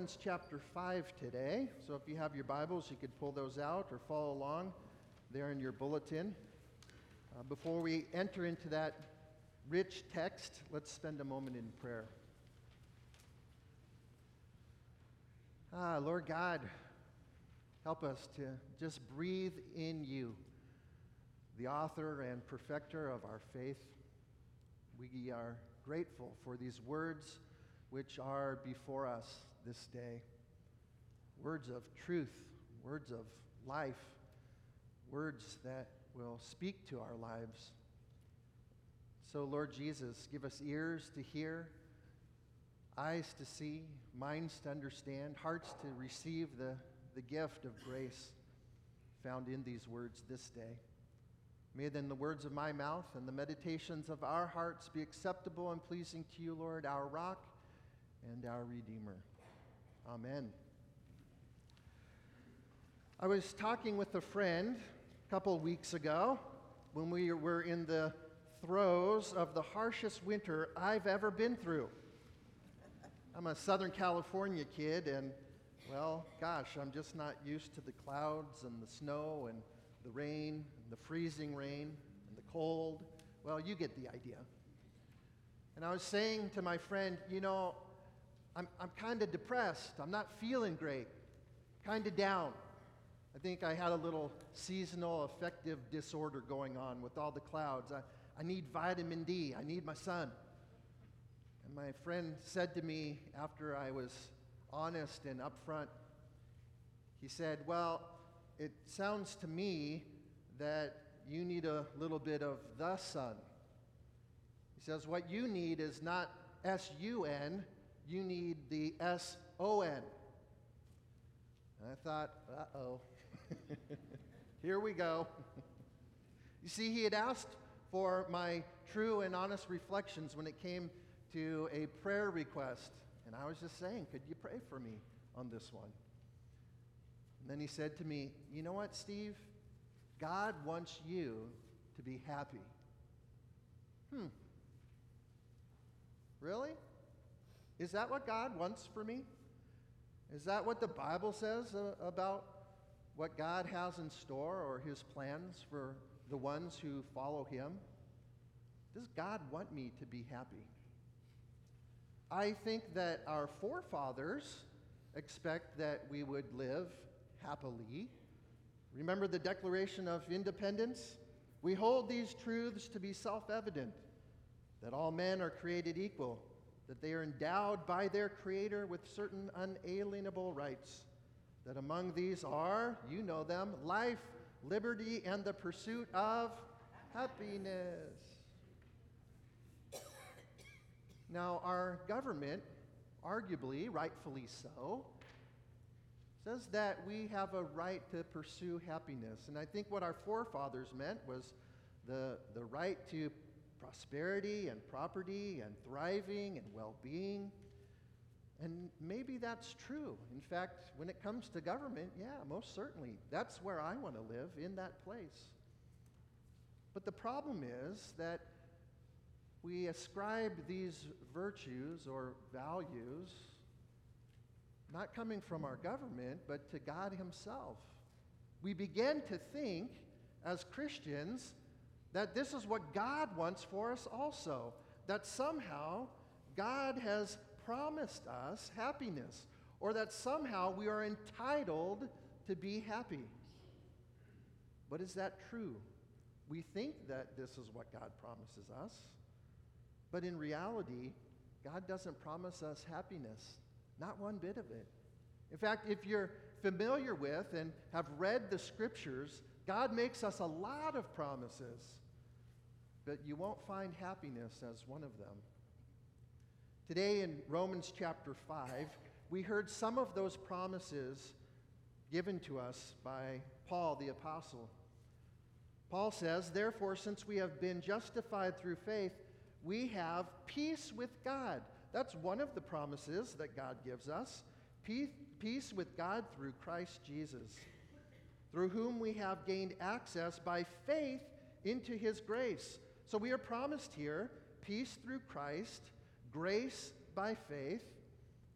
Romans chapter 5 today. So if you have your Bibles, you could pull those out or follow along there in your bulletin. Before we enter into that rich text, let's spend a moment in prayer. Lord God, help us to just breathe in you, the author and perfecter of our faith. We are grateful for these words which are before us this day. Words of truth, words of life, words that will speak to our lives. So, Lord Jesus, give us ears to hear, eyes to see, minds to understand, hearts to receive the gift of grace found in these words this day. May then the words of my mouth and the meditations of our hearts be acceptable and pleasing to you, Lord, our rock and our Redeemer. Amen. I was talking with a friend a couple weeks ago when we were in the throes of the harshest winter I've ever been through. I'm a Southern California kid, and, well, gosh, I'm just not used to the clouds and the snow and the rain, and the freezing rain, and the cold. Well, you get the idea. And I was saying to my friend, I'm kind of depressed. I'm not feeling great. Kind of down. I think I had a little seasonal affective disorder going on with all the clouds. I need vitamin D. I need my sun. And my friend said to me after I was honest and upfront, he said, well, it sounds to me that you need a little bit of the sun. He says, what you need is not S-U-N, you need the S-O-N. And I thought, uh-oh, here we go. You see, he had asked for my true and honest reflections when it came to a prayer request. And I was just saying, could you pray for me on this one? And then he said to me, you know what, Steve? God wants you to be happy. Really? Is that what God wants for me? Is that what the Bible says about what God has in store or his plans for the ones who follow him? Does God want me to be happy? I think that our forefathers expect that we would live happily. Remember the Declaration of Independence? We hold these truths to be self-evident, that all men are created equal, that they are endowed by their Creator with certain unalienable rights, that among these are, you know them, life, liberty, and the pursuit of happiness. Now, our government, arguably, rightfully so, says that we have a right to pursue happiness. And I think what our forefathers meant was the right to prosperity and property and thriving and well-being. And maybe that's true. In fact, when it comes to government, yeah, most certainly. That's where I want to live, in that place. But the problem is that we ascribe these virtues or values not coming from our government, but to God himself. We begin to think, as Christians, that this is what God wants for us also, that somehow God has promised us happiness, or that somehow we are entitled to be happy. But is that true? We think that this is what God promises us, but in reality, God doesn't promise us happiness, not one bit of it. In fact, if you're familiar with and have read the scriptures, God makes us a lot of promises, but you won't find happiness as one of them. Today in Romans chapter 5, we heard some of those promises given to us by Paul the apostle. Paul says, therefore, since we have been justified through faith, we have peace with God. That's one of the promises that God gives us. Peace with God through Christ Jesus, through whom we have gained access by faith into his grace. So we are promised here peace through Christ, grace by faith.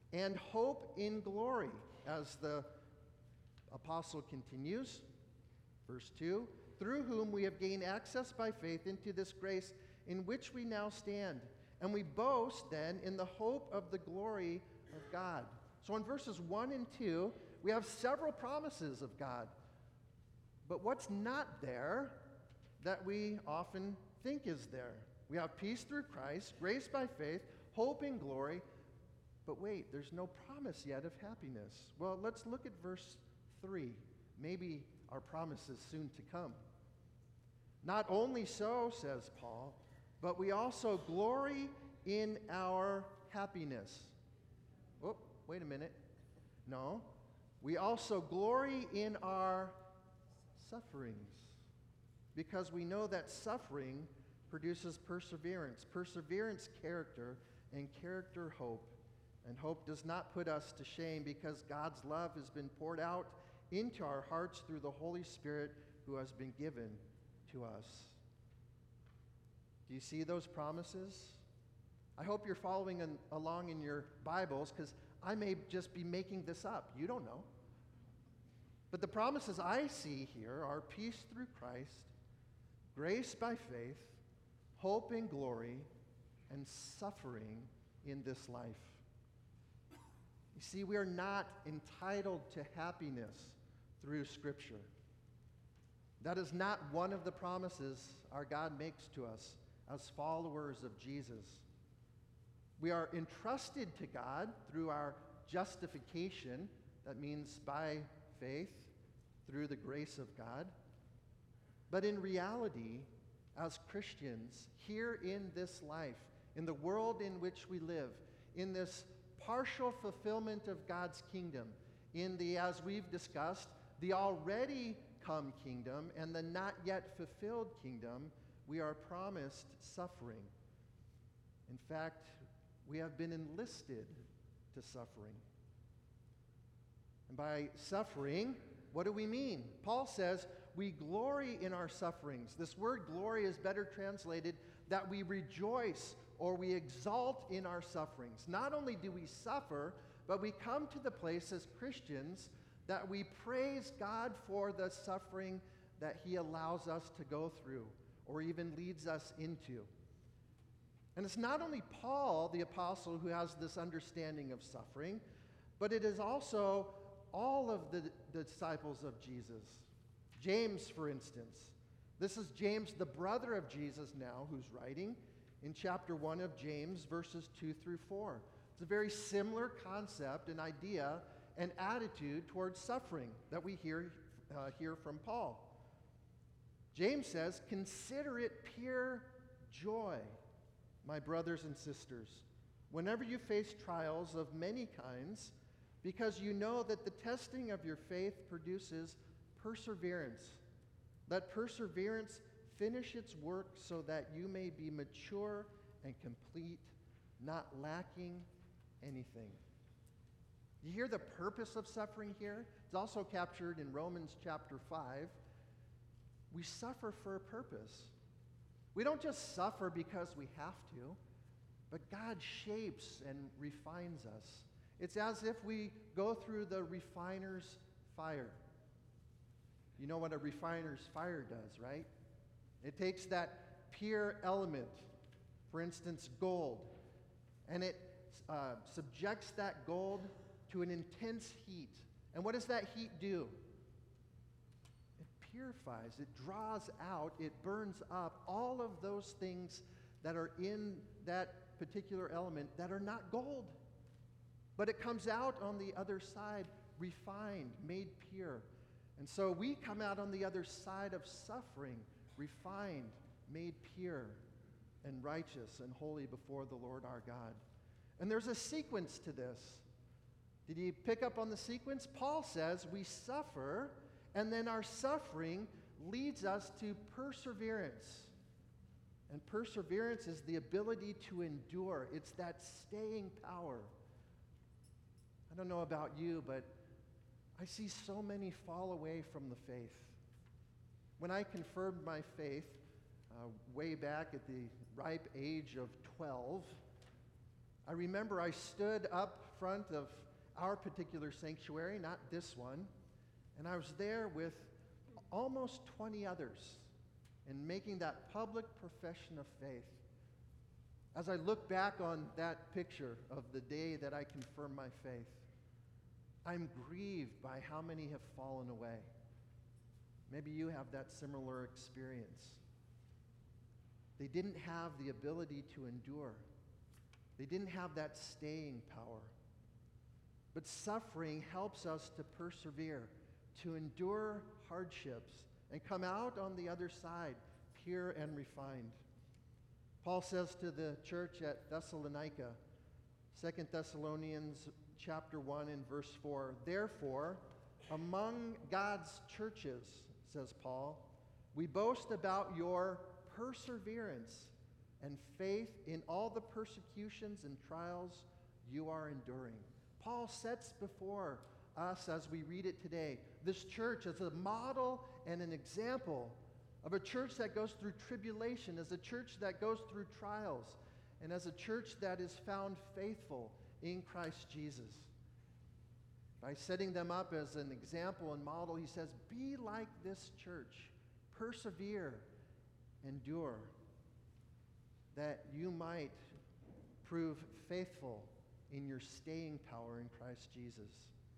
and hope in glory, as the apostle continues. Verse 2, through whom we have gained access by faith into this grace in which we now stand. And we boast then in the hope of the glory of God. So in verses 1 and 2, we have several promises of God. But what's not there that we often think is there? We have peace through Christ, grace by faith, hope in glory. But wait, there's no promise yet of happiness. Well, let's look at verse 3. Maybe our promise is soon to come. Not only so, says Paul, but we also glory in our happiness. Oh, wait a minute. No. We also glory in our sufferings, because we know that suffering produces perseverance. Perseverance, character, and character, hope. And hope does not put us to shame, because God's love has been poured out into our hearts through the Holy Spirit who has been given to us. Do you see those promises? I hope you're following along in your Bibles, because I may just be making this up. You don't know. But the promises I see here are peace through Christ, grace by faith, hope in glory, and suffering in this life. You see, we are not entitled to happiness through Scripture. That is not one of the promises our God makes to us as followers of Jesus. We are entrusted to God through our justification. That means by faith, through the grace of God. But in reality, as Christians, here in this life, in the world in which we live, in this partial fulfillment of God's kingdom, in the, as we've discussed, the already come kingdom and the not yet fulfilled kingdom, we are promised suffering. In fact, we have been enlisted to suffering. And by suffering, what do we mean? Paul says we glory in our sufferings. This word glory is better translated that we rejoice or we exalt in our sufferings. Not only do we suffer, but we come to the place as Christians that we praise God for the suffering that he allows us to go through or even leads us into. And it's not only Paul, the apostle, who has this understanding of suffering, but it is also all of the disciples of Jesus. James, for instance. This is James, the brother of Jesus now, who's writing in chapter 1 of James, verses 2 through 4. It's a very similar concept and idea and attitude towards suffering that we hear from Paul. James says, "Consider it pure joy, my brothers and sisters, whenever you face trials of many kinds, because you know that the testing of your faith produces perseverance. Let perseverance finish its work so that you may be mature and complete, not lacking anything." You hear the purpose of suffering here? It's also captured in Romans chapter 5. We suffer for a purpose. We don't just suffer because we have to, but God shapes and refines us. It's as if we go through the refiner's fire. You know what a refiner's fire does, right? It takes that pure element, for instance, gold, and it subjects that gold to an intense heat. And what does that heat do? It purifies, it draws out, it burns up all of those things that are in that particular element that are not gold. But it comes out on the other side refined, made pure. And so we come out on the other side of suffering, refined, made pure, and righteous and holy before the Lord our God. And there's a sequence to this. Did you pick up on the sequence? Paul says we suffer, and then our suffering leads us to perseverance. And perseverance is the ability to endure. It's that staying power. I don't know about you, but I see so many fall away from the faith. When I confirmed my faith way back at the ripe age of 12, I remember I stood up front of our particular sanctuary, not this one, and I was there with almost 20 others and making that public profession of faith. As I look back on that picture of the day that I confirmed my faith, I'm grieved by how many have fallen away. Maybe you have that similar experience. They didn't have the ability to endure. They didn't have that staying power. But suffering helps us to persevere, to endure hardships, and come out on the other side pure and refined. Paul says to the church at Thessalonica, 2 Thessalonians chapter 1 and verse 4, "Therefore, among God's churches," says Paul, "we boast about your perseverance and faith in all the persecutions and trials you are enduring." Paul sets before us, as we read it today, this church as a model and an example of a church that goes through tribulation, as a church that goes through trials, and as a church that is found faithful in Christ Jesus. By setting them up as an example and model, he says, be like this church. Persevere, endure, that you might prove faithful in your staying power in Christ Jesus.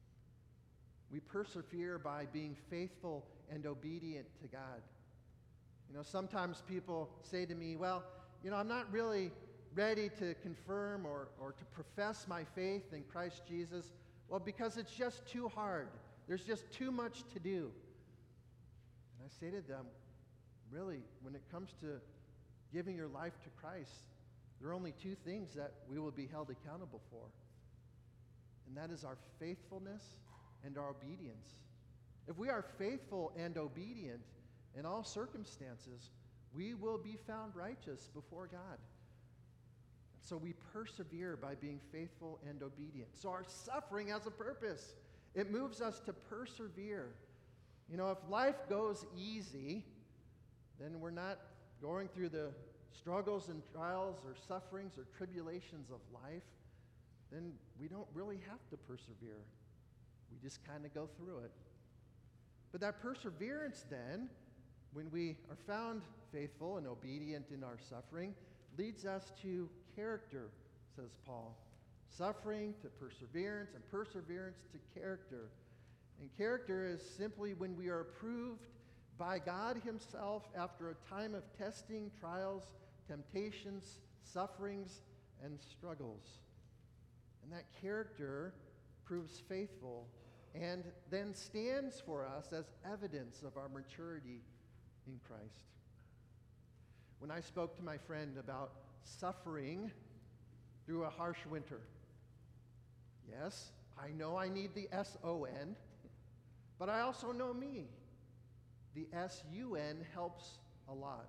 We persevere by being faithful and obedient to God. You know, sometimes people say to me, well, you know, I'm not really ready to confirm or to profess my faith in Christ Jesus. Well, because it's just too hard. There's just too much to do. And I say to them, really, when it comes to giving your life to Christ, there are only two things that we will be held accountable for. And that is our faithfulness and our obedience. If we are faithful and obedient in all circumstances, we will be found righteous before God. So we persevere by being faithful and obedient. So our suffering has a purpose. It moves us to persevere. You know, if life goes easy, then we're not going through the struggles and trials or sufferings or tribulations of life, then we don't really have to persevere. We just kind of go through it. But that perseverance then, when we are found faithful and obedient in our suffering, leads us to character, says Paul. Suffering to perseverance, and perseverance to character. And character is simply when we are approved by God himself after a time of testing, trials, temptations, sufferings, and struggles. And that character proves faithful and then stands for us as evidence of our maturity in Christ. When I spoke to my friend about suffering through a harsh winter, yes, I know I need the S-O-N, but I also know me. The S-U-N helps a lot.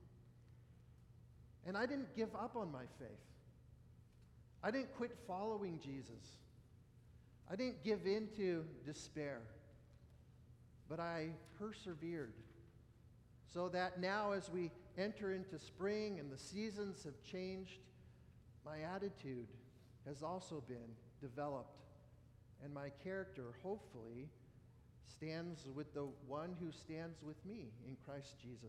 And I didn't give up on my faith. I didn't quit following Jesus. I didn't give in to despair, but I persevered so that now as we enter into spring and the seasons have changed, my attitude has also been developed, and my character, hopefully, stands with the one who stands with me in Christ Jesus.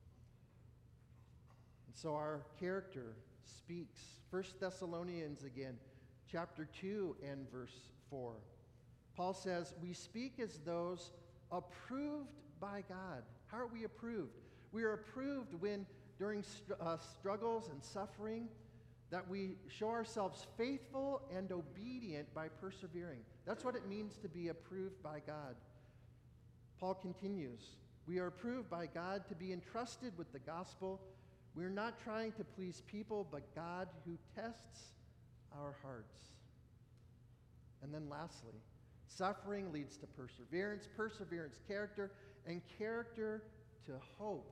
And so our character speaks. 1 Thessalonians again, chapter 2 and verse 4. Paul says, we speak as those approved by God. How are we approved? We are approved when, during struggles and suffering, that we show ourselves faithful and obedient by persevering. That's what it means to be approved by God. Paul continues, we are approved by God to be entrusted with the gospel. We're not trying to please people, but God who tests our hearts. And then lastly, suffering leads to perseverance, perseverance, character, and character to hope.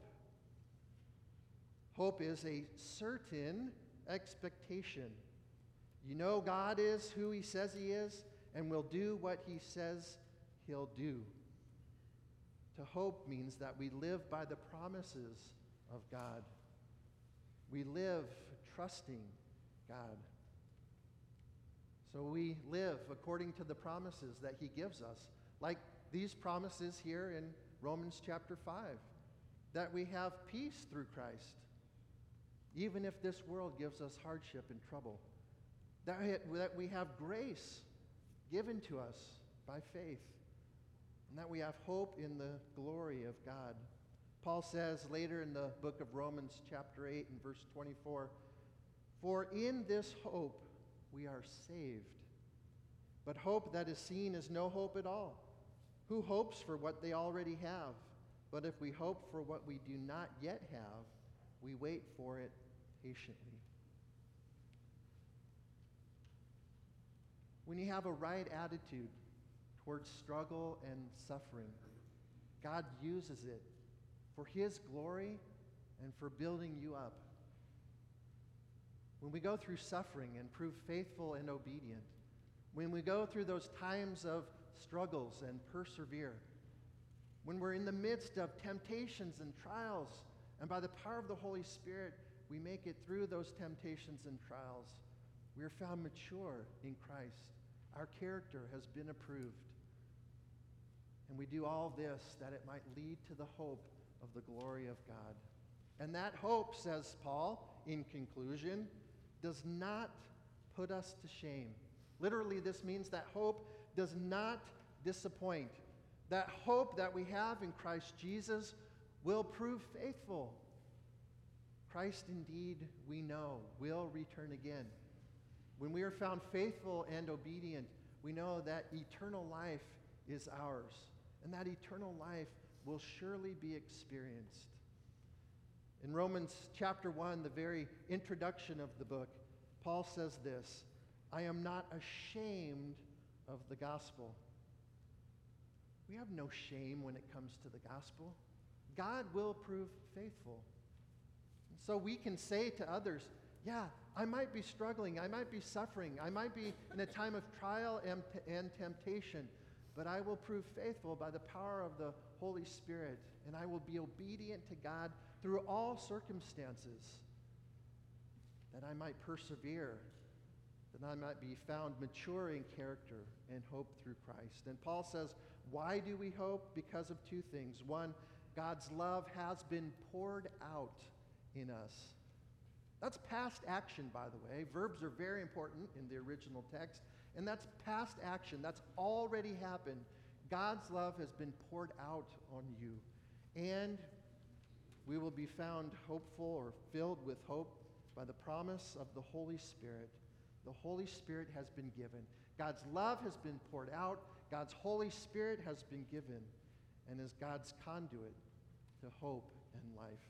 Hope is a certain expectation. You know God is who he says he is and will do what he says he'll do. To hope means that we live by the promises of God. We live trusting God. So we live according to the promises that he gives us, like these promises here in Romans chapter 5, that we have peace through Christ, even if this world gives us hardship and trouble, that we have grace given to us by faith, and that we have hope in the glory of God. Paul says later in the book of Romans chapter 8 and verse 24, "For in this hope we are saved. But hope that is seen is no hope at all. Who hopes for what they already have? But if we hope for what we do not yet have, we wait for it patiently." When you have a right attitude towards struggle and suffering, God uses it for his glory and for building you up. When we go through suffering and prove faithful and obedient, when we go through those times of struggles and persevere, when we're in the midst of temptations and trials, and by the power of the Holy Spirit, we make it through those temptations and trials, we are found mature in Christ. Our character has been approved. And we do all this that it might lead to the hope of the glory of God. And that hope, says Paul, in conclusion, does not put us to shame. Literally, this means that hope does not disappoint. That hope that we have in Christ Jesus will prove faithful. Christ, indeed, we know, will return again. When we are found faithful and obedient, we know that eternal life is ours, and that eternal life will surely be experienced. In Romans chapter 1, the very introduction of the book, Paul says this, "I am not ashamed of the gospel." We have no shame when it comes to the gospel. God will prove faithful. And so we can say to others, yeah, I might be struggling, I might be suffering, I might be in a time of trial and temptation, but I will prove faithful by the power of the Holy Spirit, and I will be obedient to God through all circumstances, that I might persevere, that I might be found mature in character and hope through Christ. And Paul says, why do we hope? Because of two things. One, God's love has been poured out in us. That's past action, by the way. Verbs are very important in the original text, and that's past action. That's already happened. God's love has been poured out on you, and we will be found hopeful or filled with hope by the promise of the Holy Spirit. The Holy Spirit has been given. God's love has been poured out. God's Holy Spirit has been given, and is God's conduit to hope and life.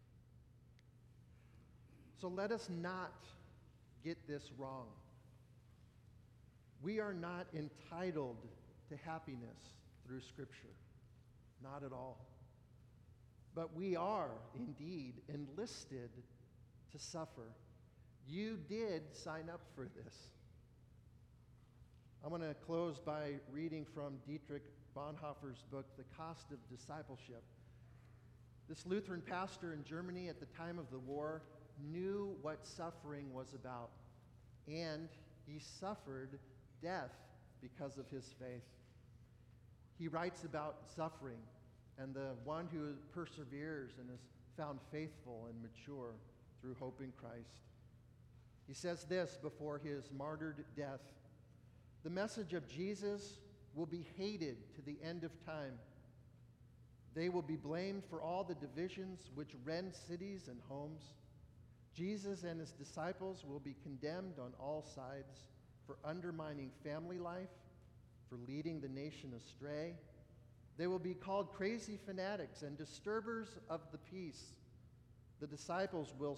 So let us not get this wrong. We are not entitled to happiness through Scripture. Not at all. But we are indeed enlisted to suffer. You did sign up for this. I'm going to close by reading from Dietrich Bonhoeffer's book, The Cost of Discipleship. This Lutheran pastor in Germany at the time of the war knew what suffering was about, and he suffered death because of his faith. He writes about suffering and the one who perseveres and is found faithful and mature through hope in Christ. He says this before his martyred death: "The message of Jesus will be hated to the end of time. They will be blamed for all the divisions which rend cities and homes. Jesus and his disciples will be condemned on all sides for undermining family life, for leading the nation astray. They will be called crazy fanatics and disturbers of the peace. The disciples will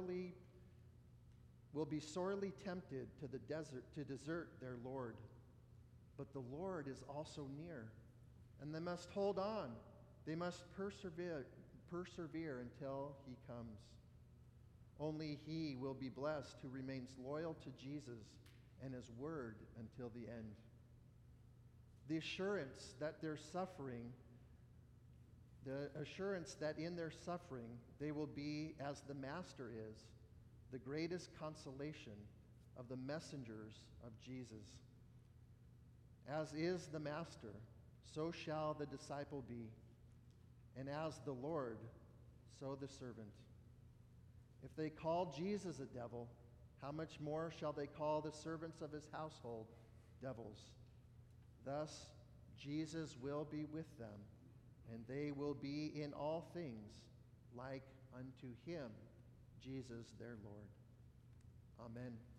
be sorely tempted to the desert to desert their Lord. But the Lord is also near, and they must hold on. They must persevere until he comes. Only he will be blessed who remains loyal to Jesus and his word until the end." The assurance that in their suffering they will be as the Master is, the greatest consolation of the messengers of Jesus. As is the master, so shall the disciple be, and as the Lord, so the servant. If they call Jesus a devil, how much more shall they call the servants of his household devils? Thus, Jesus will be with them, and they will be in all things like unto him, Jesus their Lord. Amen.